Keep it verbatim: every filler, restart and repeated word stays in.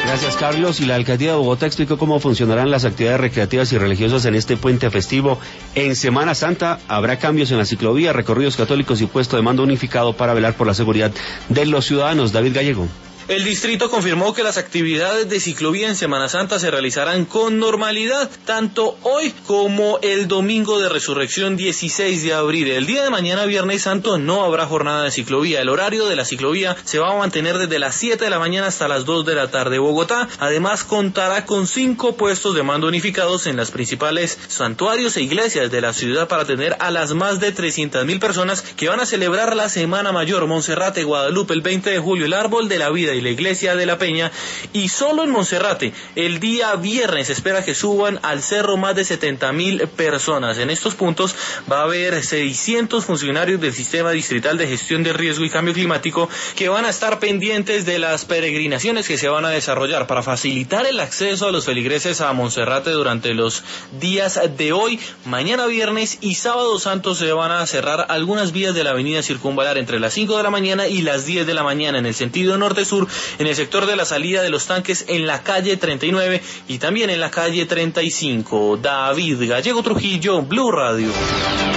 Gracias, Carlos. Y la Alcaldía de Bogotá explicó cómo funcionarán las actividades recreativas y religiosas en este puente festivo. En Semana Santa habrá cambios en la ciclovía, recorridos católicos y puesto de mando unificado para velar por la seguridad de los ciudadanos. David Gallego. El distrito confirmó que las actividades de ciclovía en Semana Santa se realizarán con normalidad, tanto hoy como el domingo de Resurrección dieciséis de abril. El día de mañana, Viernes Santo, no habrá jornada de ciclovía. El horario de la ciclovía se va a mantener desde las siete de la mañana hasta las dos de la tarde. Bogotá, además, contará con cinco puestos de mando unificados en las principales santuarios e iglesias de la ciudad para atender a las más de trescientas mil personas que van a celebrar la Semana Mayor. Monserrate, Guadalupe, el veinte de julio, el Árbol de la Vida y la Iglesia de la Peña, y solo en Monserrate el día viernes se espera que suban al cerro más de setenta mil personas. En estos puntos va a haber seiscientos funcionarios del Sistema Distrital de Gestión de Riesgo y Cambio Climático que van a estar pendientes de las peregrinaciones que se van a desarrollar para facilitar el acceso a los feligreses a Monserrate durante los días de hoy, mañana viernes y sábado santo. Se van a cerrar algunas vías de la avenida Circunvalar entre las cinco de la mañana y las diez de la mañana en el sentido norte-sur, en el sector de la salida de los tanques en la calle treinta y nueve y también en la calle treinta y cinco. David Gallego Trujillo, Blue Radio.